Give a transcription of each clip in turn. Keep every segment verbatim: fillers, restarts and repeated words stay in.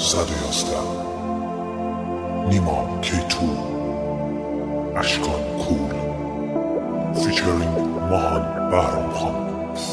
صد و یازده نیما کیتو اشکان کول فیچرینگ ماهان بهرام خان.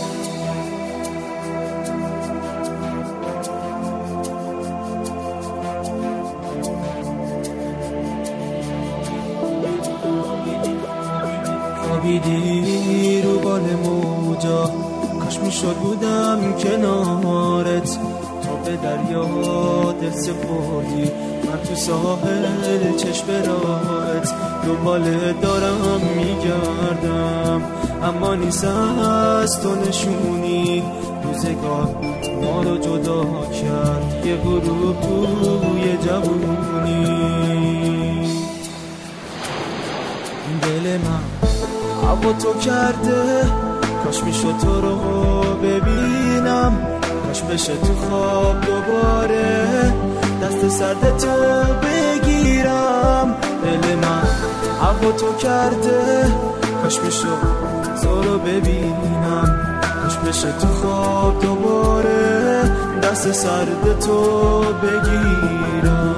خوابیدی رو بال موجا، کاش میشد بودم کنارت، تو به دریا دل سپردی، من تو ساحل چشم راهت دنبالت دارم میگردم، اما نیست از تو نشونی، روزگار ما رو جدا کرد یه غروب توی جوونی. دل من هوا تو کرده، کاش میشد تو رو ببینم، کاش بشه تو خواب دوباره دست سرد تو بگیرم. دل من هوا تو کرده، کاش میشد تو رو ببینم، کاش بشه تو خواب دوباره دست سرد تو بگیرم.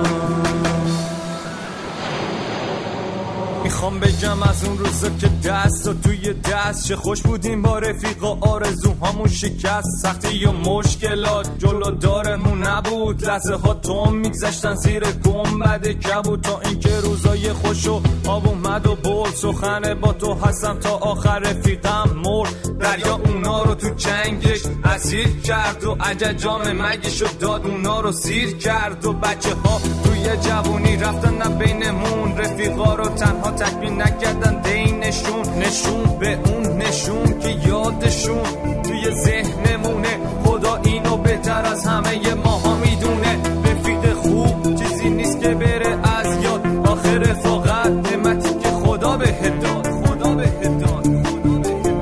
میخوام بگم از اون روزا که دست و توی دست چه خوش بودیم با رفیقا، آرزوهامون شکست، سختی و مشکلات جلو دارمون نبود، لحظه ها توم میگذشتن زیر گنبد کبود، تا اینکه روزای خوش و آب اومد و برد، سخن با تو هستم تا آخر رفیقم مرد، دریا اونا رو تو جنگش اسیر کرد و عججام مگیشو داد اونا رو سیر کرد، و بچه ها توی جوونی رفتن نه بینمون، رفیقا رو تنها تکبین نکردن دینشون، نشون به اون نشون که یادشون توی ذهنمونه، خدا اینو بهتر از همه ماها میدونه، رفیق خوب چیزی نیست که بره از یاد، آخر رفاقت نعمتی که خدا بهت داد، خدا بهت داد، خدا بهت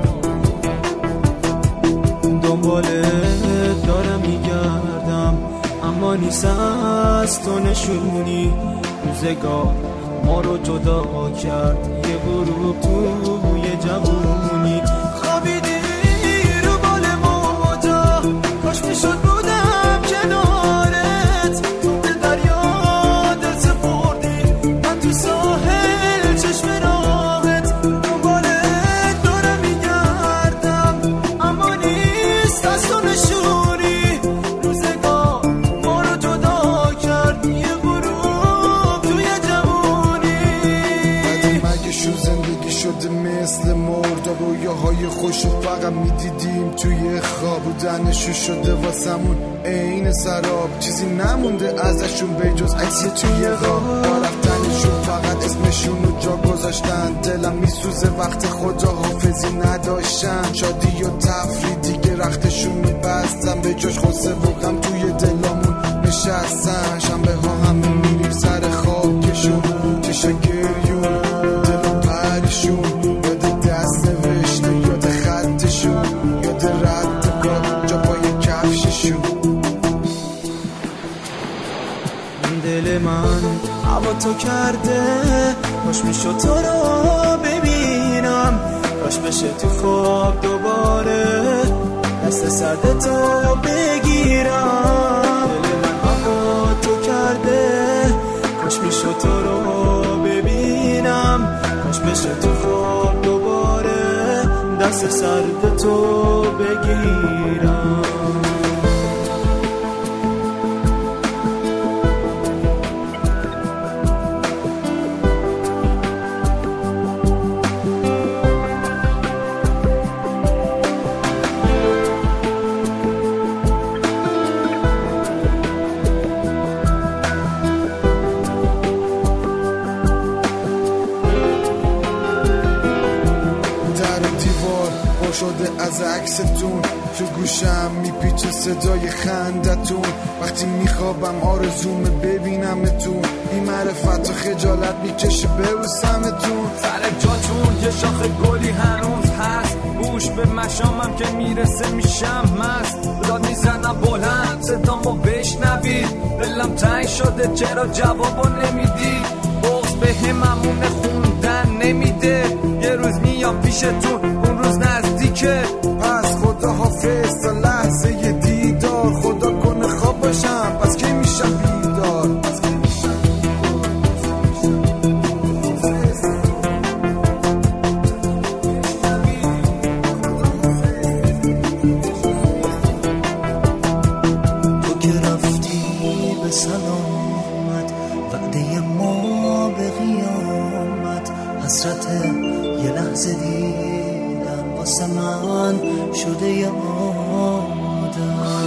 داد. دنبالت دارم میگردم، اما نیست از تو نشونی، روزگار ما رو جدا کرد یه غروب توی جوونی. خوابیدی رو بال موجا، کاش میشد بودم کنارت، تو به دریا دل سپردی، من تو ساحل چشم راهت دنبالت دارم میگردم، اما نیست از تو نشونی، روزگار ما رو جدا کرد یه غروب توی جوونی. زندگی شده مثل مرد، رویاهای خوشو فقط میدیدیم توی خواب، بودنشو شده واسمون عین سراب، چیزی نمونده ازشون به جز عکسی توی خواب، با رفتنشون فقط اسمشونو جا گذاشتن، دلم میسوزه وقت خدا حافظی نداشتن، شادی و تفریح دیگه رختشون میبستن، به جاش خسته و غم توی دلامون نشستن، شنبه ها همه میریم سر خاکشون، چشا گریون یاد دست نوشته، یاد خطشون، یاد رد پا جا پای کفششون. دل من هوا تو کرده، کاش میشد تو رو ببینم، کاش بشه تو خواب دوباره دست سرد تو بگیرم. دل من هوا تو کرده، کاش میشد تو رو ببینم، کاش بشه تو خواب دوباره دست سرد تو بگیرم. شده از عکستون، تو گوشم میپیچه صدای خندتون، وقتی میخوابم آرزومه ببینمتون، این معرفت و خجالت میکشه ببوسمتون، سر جاتون یه شاخ گلی هنوز هست، گوش به مشامم که میرسه میشم مست، داد میزنم بلند صدامو بشنوید، دلم تنگ شده چرا جوابو نمیدی، بغض به هممونه خوندن نمیده، یه روز میام پیشتون اون روز نزدیکه، پس خدا حافظ تا لحظه دیدار، خدا کنه خواب باشم پس کی میشم بیدار. شده یادم.